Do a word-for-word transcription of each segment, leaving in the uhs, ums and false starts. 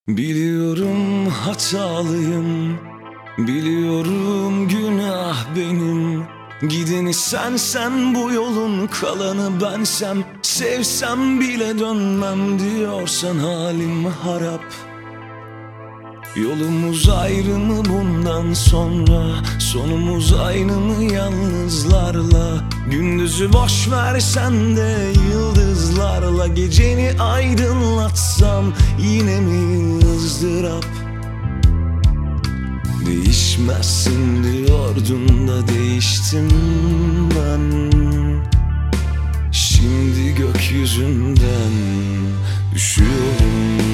Biliyorum hatalıyım, biliyorum günah benim. Gideni sensen, bu yolun kalanı bensem. Sevsem bile dönmem diyorsan halim harap. Yolumuz ayrı mı bundan sonra? Sonumuz aynı mı yalnızlarla? Gündüzü boş versen de yıldızlarla geceni aydınlatsam yine mi ızdırap? Değişmezsin diyordun da değiştim ben. Şimdi gökyüzünden düşüyorum.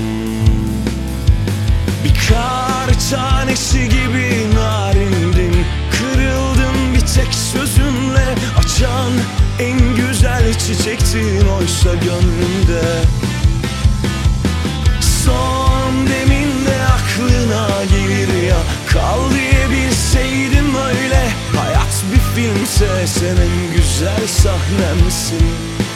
Bir kar tanesi gibi narindin, kırıldım bir tek sözünle. Açan en güzel çiçektin oysa gönlümde. Son deminde aklına gelir ya, kal diyebilseydim öyle. Hayat bir filmse sen en güzel sahnemsin.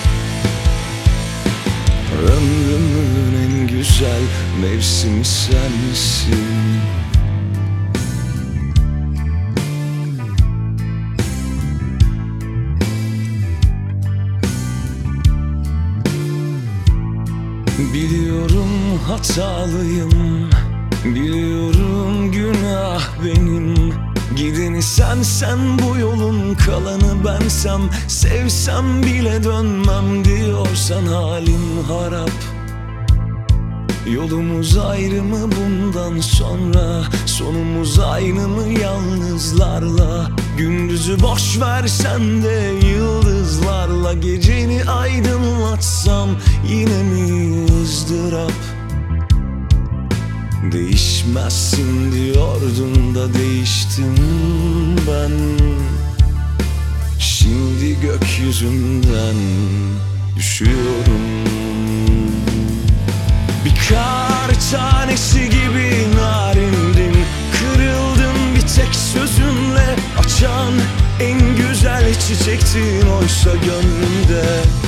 Ömrümün en güzel mevsimi sensin. Biliyorum hatalıyım, biliyorum günah benim. Gideni sensen, bu yolun kalanı bensem. Sevsem bile dönmem diyorsan halim harap. Yolumuz ayrı mı bundan sonra? Sonumuz aynı mı yalnızlarla? Gündüzü boş versen de yıldızlarla geceni aydınlatsam yine mi ızdırap? Değişmezsin diyordun da değiştim ben. Şimdi gökyüzünden düşüyorum. Bir kar tanesi gibi narindin, kırıldım bir tek sözünle. Açan en güzel çiçektin oysa gönlümde.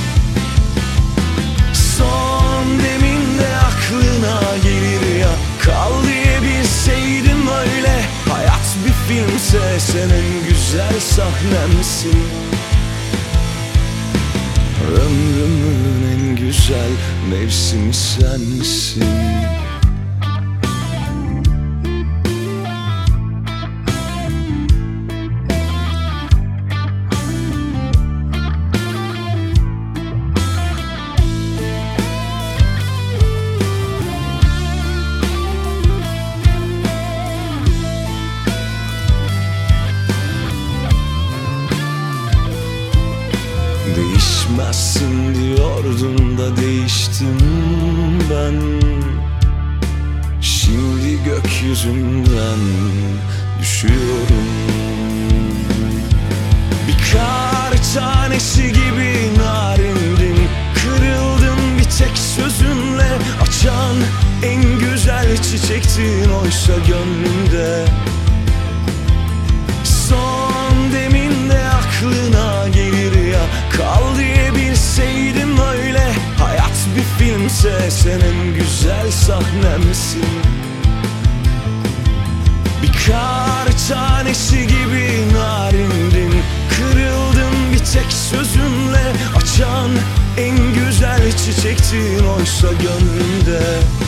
Son deminde aklına gelir ya, kal diyebilseydim öyle. Hayat bir filmse sen en güzel sahnemsin. Ömrümün en güzel mevsimi sensin. Değişmezsin diyordun da değiştim ben. Şimdi gökyüzünden düşüyorum. Bir kar tanesi gibi narindin, kırıldım bir tek sözünle. Açan en güzel çiçektin oysa gönlümde. Son deminde aklına gelir ya, kal diyebilseydim öyle. Hayat bir filmse sen en güzel sahnemsin. Bir kar tanesi gibi narindin, kırıldım bir tek sözünle. Açan en güzel çiçektin oysa gönlümde.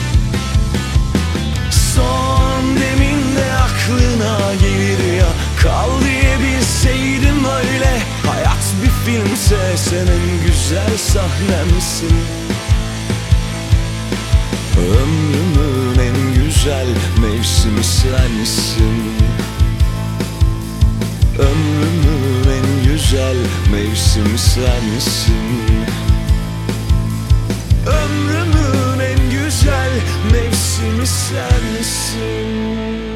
Son deminde aklına gelir ya, kal diyebilseydim öyle. Hayat bir filmse sen en güzel sahnemsin. Ömrümün en güzel mevsimi sensin. Ömrümün en güzel mevsimi sensin. Ömrümün en güzel mevsimi sensin.